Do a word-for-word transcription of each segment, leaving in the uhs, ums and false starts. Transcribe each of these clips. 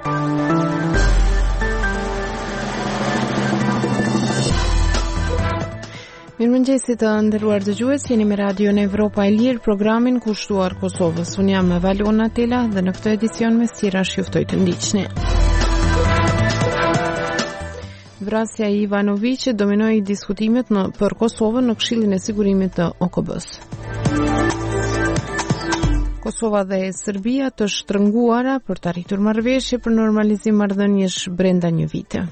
Mirëmëngjesit të nderuar dëgjues, jeni me Radio në Evropa e Lirë, programin kushtuar Kosovës. Unë jam Valona Tela dhe në këtë edicion me stirash juftoj të ndiqni. Vrasja i Ivanovićit dominoi diskutimet në, për Kosovën në Këshillin e Sigurimit të O K B-s. Kosova dhe Serbia të shtrënguara për të arritur marrëveshje për normalizim marrëdhëniesh brenda një viti.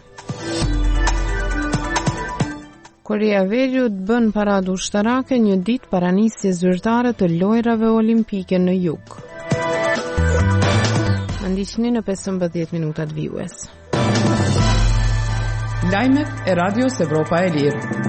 Korea e Veriut bën paradë ushtarake një ditë para nisjes zyrtare të lojrave olimpike në jug. Më ndiqni në pesëmbëdhjetë minutat vijues. Lajmet e Radios Evropa e Lirë.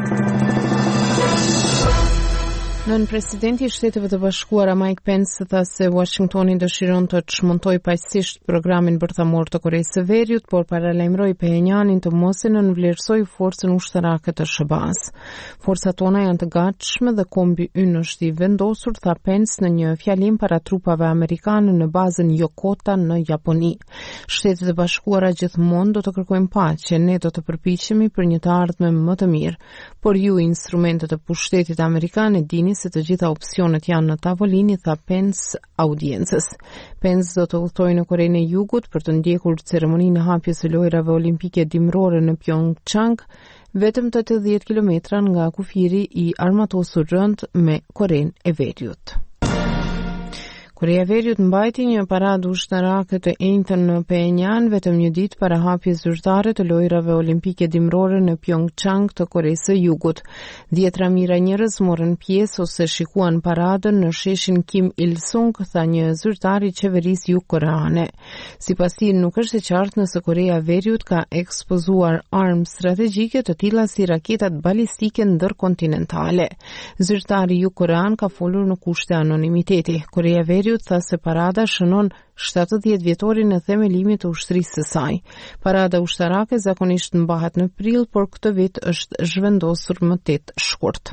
Nën presidenti i Shteteve të Bashkuara Mike Pence tha se Washingtoni dëshiron të çmontojë paqësisht programin bërthamor të Koreisë së Veriut, por paralajmëroi Pyongyanin të mos e nënvlerësojë forcën ushtarake të S B A-s. Forcat tona janë të gatshme dhe kombi ynë është i vendosur, tha Pence në një fjalim para trupave amerikane në bazën Yokota në Japoni. Shtetet e Bashkuara gjithmonë do të kërkojnë paqe, ne do të përpiqemi për një të ardhme më të mirë, por ju instrumentet e pushtetit amerikan e dini se të gjitha opsionet janë në tavolinë, tha Pence audiencës. Pence do të udhtojë në Korenë e Jugut për të ndjekur ceremoninë e hapjes së lojrave olimpike dimrore në Pyeongchang, vetëm të tetëdhjetë kilometra nga kufiri i armatosur rënd me Korenë e Veriut. Korea e Veriut mbajti një paradë ushtarake të enjtën në Pyongyang vetëm një ditë para hapjes zyrtare të lojrave olimpike dimrore në Pyeongchang të Koreisë së Jugut. Dhjetra mijëra njerëz morën pjesë ose shikuan paradën në sheshin Kim Il-sung, tha një zyrtar i qeverisë jugkoreane. Sipas tij, nuk është e qartë nëse Korea e Veriut ka ekspozuar armë strategjike të tilla si raketat balistike ndërkontinentale. Zyrtari jugkorean ka folur në kushte anonimiteti. Korea e Veriut tha se parada shënon shtatëdhjetë vjetorin e themelimit të ushtrisë së saj. Parada ushtarake zakonisht mbahet në prill, por këtë vit është zhvendosur më tetë shkurt.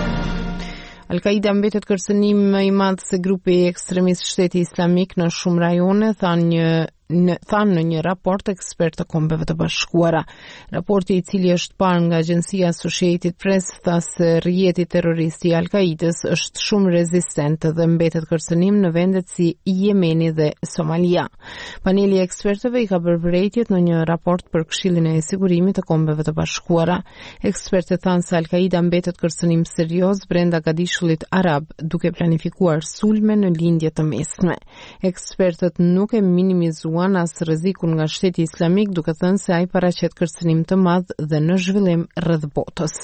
Al-Qaida mbetet kërcënim më i madh se grupi ekstremist Shteti Islamik në shumë rajone, thanë një Në, thanë në një raport ekspert të Kombeve të Bashkuara. Raporti, i cili është parë nga agjencia Associated Press, tha se rrjeti terrorist i Al-Qaidës është shumë rezistent dhe mbetet kërcënim në vendet si Jemeni dhe Somalia. Paneli i ekspertëve i ka bërë vërejtjet në një raport për Këshillin e Sigurimit të Kombeve të Bashkuara. Ekspertët thanë se Al-Qaida mbetet kërcënim serioz brenda gadishullit arab, duke planifikuar sulme në lindje të mesme. Ekspertët nuk e minimizuan as rrezikun nga Shteti Islamik, duke thënë se ai paraqet kërcënim të madh dhe në zhvillim rreth botës.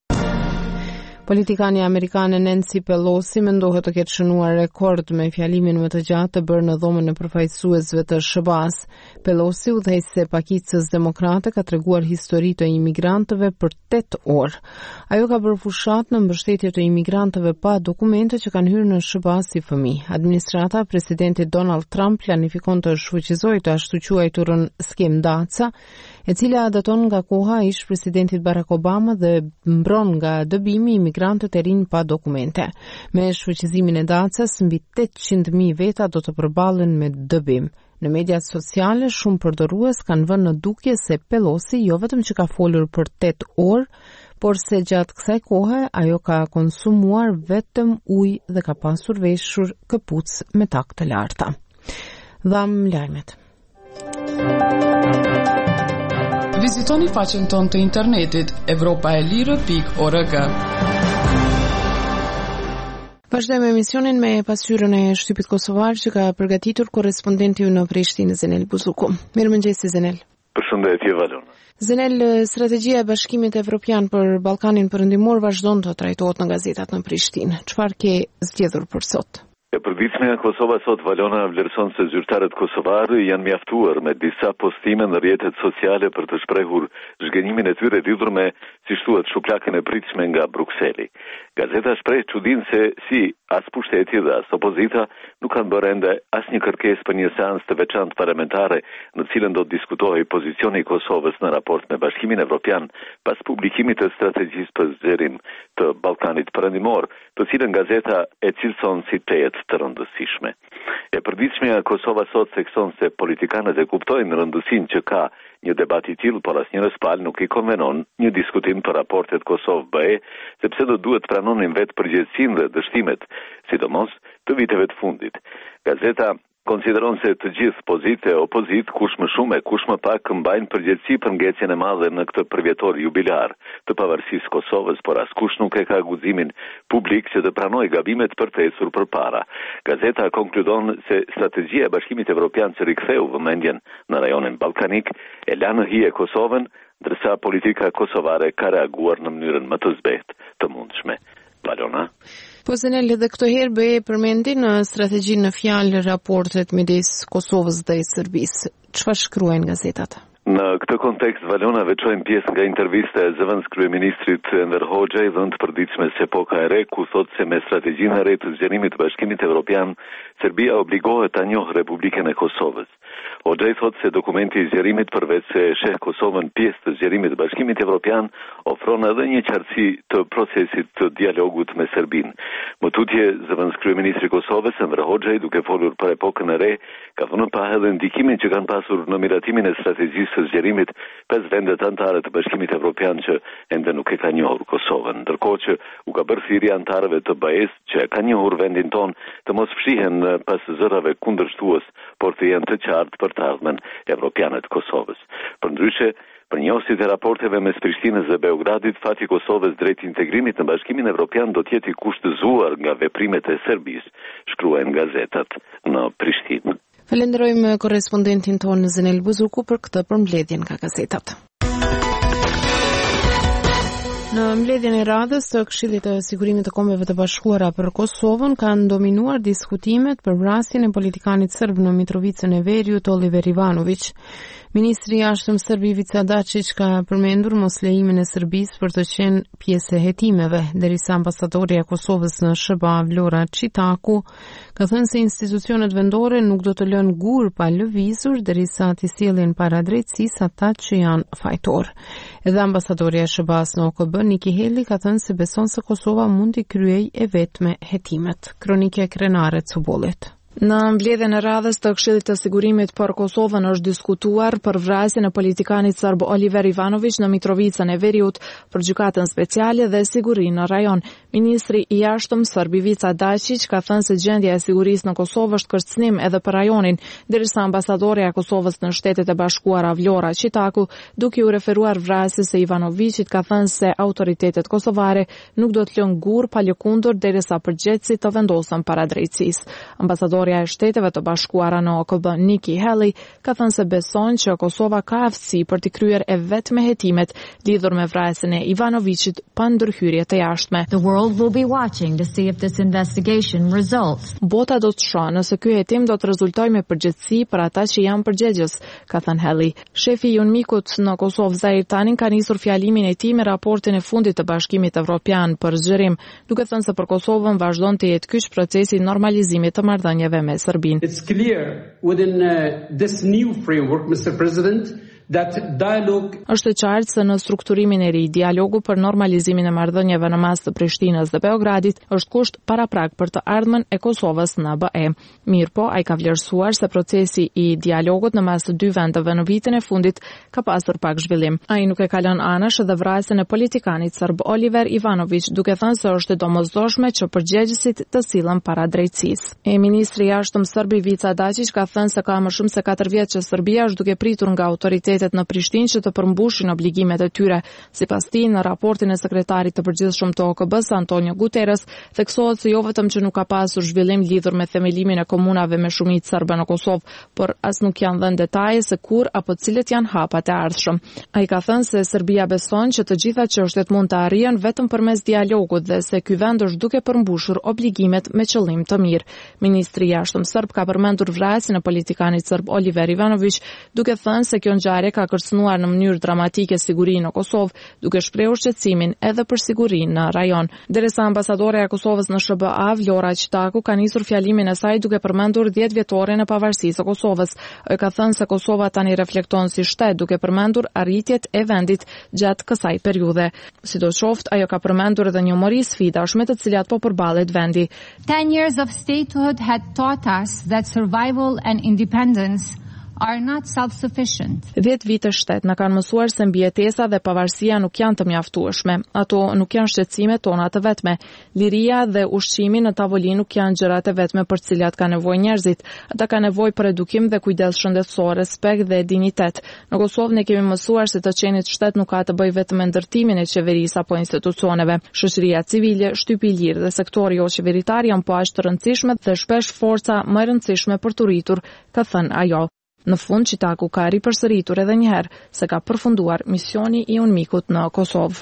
Politikani amerikane Nancy Pelosi mendohet të ketë shënuar rekord me fjalimin më të gjatë të bërë në dhomën e përfaqësuesve të S B A-s. Pelosi, udhëheqëse e pakicës demokrate, ka treguar histori të imigrantëve për tetë orë. Ajo ka bërë fushat në mbështetje të imigrantëve pa dokumente që kanë hyrë në S B A si fëmijë. Administrata e presidentit Donald Trump planifikon të shfuqizojë të ashtu quajturën skem Daca, e cila daton nga koha e ish presidentit Barack Obama dhe mbron nga dëbimi imigrantët e rinj pa dokumente. Me shfuqizimin e Dacas, mbi tetëqind mijë veta do të përballen me dëbim. Në mediat sociale, shumë përdorues kanë vënë në dukje se Pelosi jo vetëm që ka folur për tetë orë, por se gjatë kësaj kohe ajo ka konsumuar vetëm ujë dhe ka pasur veshur këpucë me tak të larta. Dham lajmet. Vizitoni faqen tonë të internetit evropa e lirë pikë org. Vazhdojmë emisionin me pasqyrën e shtypit kosovar që ka përgatitur korrespondenti në Prishtinë, Zenel Buzuku. Mirëmëngjes Zenel. Përshëndetje Valona. Zenel, strategjia e Bashkimit Evropian për Ballkanin Perëndimor vazhdon të trajtohet në gazetat në Prishtinë. Çfarë ke zgjedhur për sot? E përditshmja Kosova sot, Valona, vlerëson se zyrtarët kosovarë janë mjaftuar me disa postime në rrjetet sociale për të shprehur zhgënjimin e tyre lidhur me, si thuhet, shuplakën e pritshme nga Brukseli. Gazeta shpreh çudinë se si as pushteti dhe as opozita nuk kanë bërë ende asnjë kërkesë për një seancë të veçantë parlamentare në cilën do të diskutohej pozicioni i Kosovës në raport me Bashkimin Evropian pas publikimit të strategjisë për zgjerim të Ballkanit Perëndimor, të cilën gazeta e cilëson si tejet të rëndësishme. E përditshmja Kosova sot thekson se politikanët e kuptojnë rëndësinë që ka një debat i tillë, por asnjërs palë nuk i konvenon një diskutim për raportet Kosovë-B E, sepse do duhet pranonin vetë përgjegjësinë dhe dështimet, sidomos të viteve të fundit. Gazeta konsideron se të gjithë pozitë e opozit, kush më shumë e kush më pak, këmbajnë përgjegjësi për ngecjen e madhe në këtë përvjetor jubilar të pavarësisë Kosovës, por askush nuk e ka guximin publik që të pranojë gabimet për të ecur përpara. Gazeta konkludon se strategjia e Bashkimit Evropian që riktheu vëmendjen në rajonin ballkanik e la në hije Kosovën, ndërsa politika kosovare ka reaguar në mënyrën më të zbehtë të mundshme. Valona. Po Zenel, edhe këto herë B E përmendi në strategjinë në fjalë raportet midis Kosovës dhe Serbisë. Çfarë shkruajnë gazetat? Në këtë kontekst, Valona veçojnë pjesë nga intervista e zëvendës kryeministrit Enver Hoxha, dhënë të përditshme se epoka e re, ku thotë se me strategjinë e re të zgjerimit të Bashkimit Evropian, Serbia obligohet ta njohë Republikën e Kosovës. Hoxha thotë se dokumenti i zgjerimit përveç se sheh Kosovën pjesë të zgjerimit të Bashkimit Evropian, ofron edhe një qartësi të procesit të dialogut me Serbinë. Më tutje, zëvendës kryeministri i Kosovës Enver Hoxha, duke folur për epokën e re, ka vënë pa edhe ndikimin që kanë pasur në miratimin e strategjisë së zgjerimit pesë vendet anëtare të Bashkimit Evropian që ende nuk e kanë njohur Kosovën, ndërkohë që u ka bërë thirrje anëtarëve të B E-s që e kanë njohur vendin ton të mos fshihen pas zërave kundërshtues, por të jenë të qartë për të ardhmen evropiane të Kosovës. Përndryshe, për njësit e raporteve mes Prishtinës dhe Beogradit, fati i Kosovës drejt integrimit në Bashkimin Evropian do të jetë i kushtëzuar nga veprimet e Serbisë, shkruajnë gazetat në Prishtinë. Falenderojmë korrespondentin tonë Zenel Buzuku për këtë përmbledhjen nga gazetat. Në mbledhjen e radhës të Këshillit të Sigurimit të Kombeve të Bashkuara për Kosovën kanë dominuar diskutimet për vrasjen e politikanit serb në Mitrovicën e Veriut Oliver Ivanović. Ministri i Jashtëm serb Ivica Dačić ka përmendur mos lejimin e Serbisë për të qenë pjesë e hetimeve, derisa ambasadori i Kosovës në S B A Vlora Çitaku ka thënë se institucionet vendore nuk do të lënë gur pa lëvizur derisa të sjellin para drejtësisë ata që janë fajtor. Edhe ambasadori i S B A-s në O K B Nikki Haley ka thënë se beson se Kosova mund të kryejë e vetme hetimet. Kronika e krenare të Cubollit. Në mbledhjen e radhës të Këshillit të Sigurimit për Kosovën është diskutuar për vrasjen e politikanit serb Oliver Ivanović në Mitrovicën e Veriut për gjykatën speciale dhe sigurinë në rajon. Ministri i Jashtëm serb Ivica Dačić ka thënë se gjendja e sigurisë në Kosovë është kërcënim edhe për rajonin, derisa ambasadori i Kosovës në Shtetet e Bashkuara Vlora Çitaku, duke u referuar vrasjes së Ivanovićit, ka thënë se autoritetet kosovare nuk do të lënë gur pa lëkundur derisa përgjegjësit të vendosen para drejtësisë. Ambasadori e Shteteve të Bashkuara në O K B Nikki Haley ka thënë se beson që Kosova ka aftësi për të kryer e vetme hetimet lidhur me vrasjen e Ivanovićit pa ndërhyrje të jashtme. The world will be watching to see if this investigation results. Bota do të shohë nëse ky hetim do të rezultojë me përgjegjësi për ata që janë përgjegjës, ka thënë Haley. Shefi i UNMIK-ut në Kosovë Zahir Tanin ka nisur fjalimin e tij me raportin e fundit të Bashkimit Evropian për zgjerim, duke thënë se për Kosovën vazhdon të jetë kyç procesi i normalizimit të marrëdhënieve me Serbinë. It's clear within uh, this new framework, Mister President, that dialogue Është qartë se në strukturimin e ri, dialogu për normalizimin e marrëdhënieve në mes të Prishtinës dhe Beogradit është kusht paraprag për të ardhmen e Kosovës në B E. Mirpo, ai ka vlerësuar se procesi i dialogut në mes të dy vendeve në vitin e fundit ka pasur pak zhvillim. Ai nuk e ka lënë anash edhe vrasjen e politikanit serb Oliver Ivanović, duke thënë se është e domosdoshme që përgjegjësit të sillen para drejtësisë. E ministri i Jashtëm serb Ivica Dačić ka thënë se ka më shumë se katër vjet që Serbia është duke pritur nga autoritetet në Prishtinë që të përmbushin obligimet e tyre. Sipas tij, në raportin e sekretarit të përgjithshëm të O K B-s Antonio Guterres, theksohet se jo vetëm që nuk ka pasur zhvillim lidhur me themelimin e komunave me shumicë serbe në Kosovë, por as nuk janë dhënë detaje se kur apo cilët janë hapat e ardhshëm. Ai ka thënë se Serbia beson që të gjitha çështjet mund të arrihen vetëm përmes dialogut dhe se ky vend është duke përmbushur obligimet me qëllim të mirë. Ministri i Jashtëm serb ka përmendur vrasjen e politikanit serb Oliver Ivanović, duke thënë se kjo ngjarje Shqiptare ka kërcënuar në mënyrë dramatike sigurinë në Kosovë, duke shprehur shqetësimin edhe për sigurinë në rajon. Derisa ambasadorja e Kosovës në S B A, Vlora Qitaku, ka nisur fjalimin e saj duke përmendur dhjetë vjetoren e pavarësisë së Kosovës. Ai ka thënë se Kosova tani reflekton si shtet, duke përmendur arritjet e vendit gjatë kësaj periudhe. Sidoqoftë, ajo ka përmendur edhe një mori sfidash me të cilat po përballet vendi. Ten years of statehood had taught us that survival and independence are not self-sufficient. Dhjetë vite shtet na kanë mësuar se mbijetesa dhe pavarësia nuk janë të mjaftueshme. Ato nuk janë shqetësimet tona të vetme. Liria dhe ushqimi në tavolinë nuk janë gjërat e vetme për të cilat ka nevojë njerëzit. Ata kanë nevojë për edukim dhe kujdes shëndetësor, respekt dhe dinjitet. Në Kosovë ne kemi mësuar se të qenit shtet nuk ka të bëjë vetëm me ndërtimin e qeverisë apo institucioneve. Shoqëria civile, shtypi i lirë dhe sektori jo qeveritar janë po aq të rëndësishme dhe shpesh forca më e rëndësishme për të rritur, ka thënë ajo. Në fund, Qitaku ka ripërsëritur edhe një herë se ka përfunduar misioni i UNMIK-ut në Kosovë.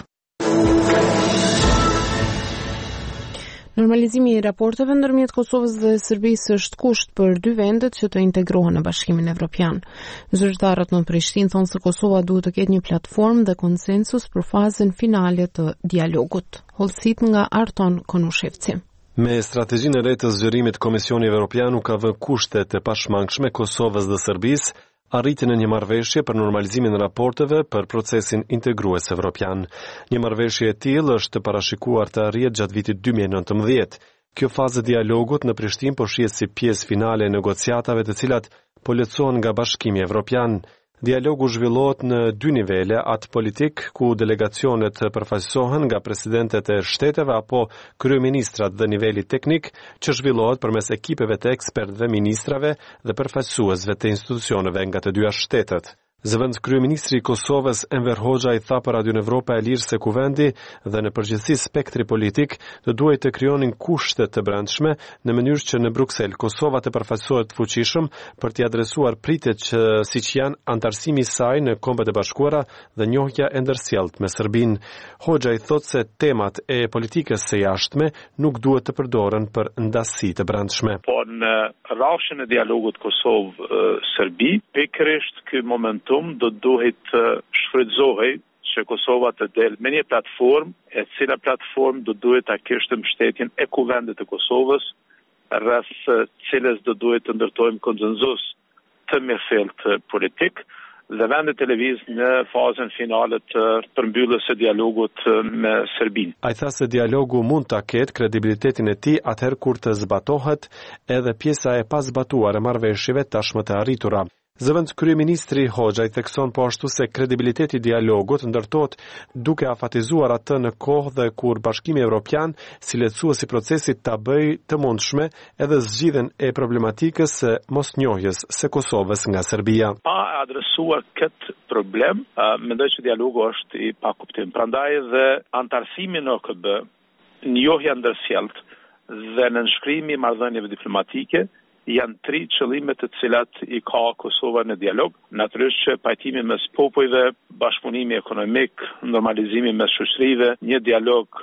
Normalizimi i raporteve ndërmjet Kosovës dhe Serbisë është kusht për dy vendet që të integrohen në Bashkimin Evropian. Zyrtarët në Prishtinë thonë se Kosova duhet të ketë një platformë dhe konsensus për fazën finale të dialogut. Hollësit nga Arton Konushevci. Me strategjinë e re të zgjerimit, Komisioni Evropian ka vënë kushte të pashmangshme Kosovës dhe Serbisë arritjen e një marrëveshje për normalizimin e raporteve për procesin integrues evropian. Një marrëveshje e tillë është parashikuar të arrihet gjatë vitit dy mijë e nëntëmbëdhjetë. Kjo fazë e dialogut në Prishtinë po shihet si pjesë finale e negociatave të cilat po lehtësohen nga Bashkimi Evropian. Dialogu zhvillohet në dy nivele, atë politik, ku delegacionet përfaqësohen nga presidentet e shteteve apo kryeministrat, dhe niveli teknik, që zhvillohet përmes ekipeve të ekspertëve, ministrave dhe përfaqësuesve të institucioneve nga të dyja shtetet. Zëvend kryeministri i Kosovës Enver Hoxha i tha për Radion Evropa e Lirë se kuvendi dhe në përgjithësi spektri politik do duhet të krijonin kushte të brendshme në mënyrë që në Bruksel Kosova të përfaqësohet fuqishëm për t'i adresuar pritjet që siç janë antarësimi i saj në Kombet e Bashkuara dhe njohja e ndërsjellët me Serbinë. Hoxha i thotë se temat e politikës së jashtme nuk duhet të përdoren për ndasi të brendshme. Po në rrafshin e dialogut Kosovë-Serbi, pikërisht ky moment do duhet të shfrytëzohej që Kosova të del me një platformë, e cila platformë do duhet ta kishte mbështetjen e kuvendit të Kosovës, rreth cilës do duhet të ndërtojmë konsenzus të mirëfillt politik dhe vendet e lëviz në fazën finale të përmbylljes së dialogut me Serbinë. Ai tha se dialogu mund ta ketë kredibilitetin e tij atëherë kur të zbatohet edhe pjesa e pazbatuar e marrëveshjeve tashmë të arritura. Zëvend kryeministri Hoxha i thekson po ashtu se kredibiliteti i dialogut ndërtohet duke afatizuar atë në kohë dhe kur Bashkimi Evropian si lehtësues i procesit ta bëjë të mundshme edhe zgjidhjen e problematikës së mosnjohjes së Kosovës nga Serbia. Pa adresuar këtë problem, mendoj që dialogu është i pakuptim. Prandaj dhe antarësimi në O K B, njohja ndërsjellët dhe nënshkrimi i marrëdhënieve diplomatike janë tri qëllimet të cilat i ka Kosova në dialog. Natyrisht që pajtimi mes popujve, bashkëpunimi ekonomik, normalizimi mes shoqërive, një dialog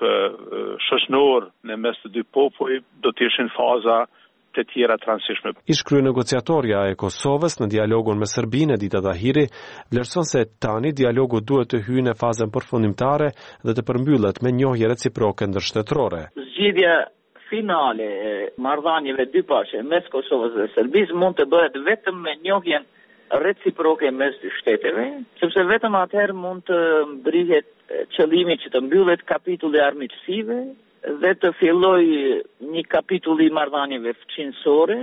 shoqëror në mes të dy popujve do të ishin faza të tjera transishme. Ish kryenegociatorja e Kosovës në dialogun me Serbinë, Edita Tahiri, vlerëson se tani dialogu duhet të hyjë në fazën përfundimtare dhe të përmbyllet me njohje reciproke ndërshtetërore. Zgjidhja finale e marrëdhënieve dypaqe mes Kosovës dhe Serbisë mund të bëhet vetëm me njohjen reciproke mes dy shteteve, sepse vetëm atëherë mund të mbrihet qëllimi që të mbyllet kapitulli i armiqësive dhe të filloj një kapitull i marrëdhënieve fqinësore,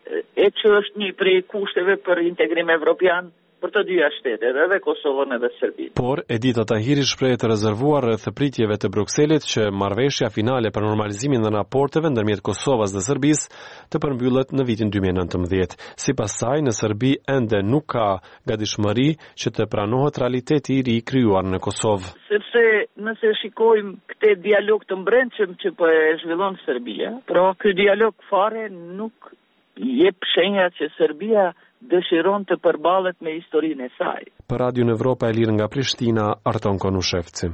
e që është një prej kushteve për integrim evropian për të dyja shtetet, edhe Kosovën edhe Serbinë. Por Edita Tahiri shpreh të rezervuar rreth pritjeve të Brukselit që marrëveshja finale për normalizimin e raporteve ndërmjet Kosovës dhe Serbisë të përmbyllet në vitin dy mijë e nëntëmbëdhjetë. Sipas saj, në Serbi ende nuk ka gatishmëri që të pranohet realiteti i ri i krijuar në Kosovë. Sepse nëse shikojmë këtë dialog të brendshëm që po e zhvillon Serbia, pra ky dialog fare nuk jep shenja që Serbia dëshiron të përballet me historinë e saj. Për Radion Evropa e Lirë nga Prishtina, Arton Konushevci.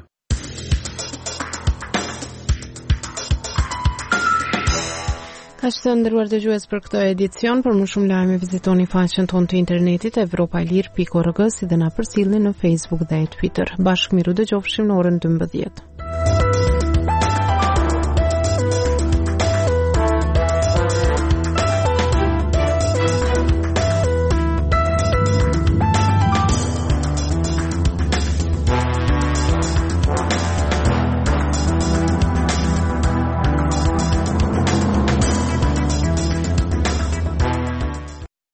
Kaq të nderuar dëgjues për këtë edicion, për më shumë lajme vizitoni faqen tonë të internetit evropailir pikë org si dhe na përcjellni në Facebook dhe Twitter. Bashkë miru dëgjofshim në orën dymbëdhjetë.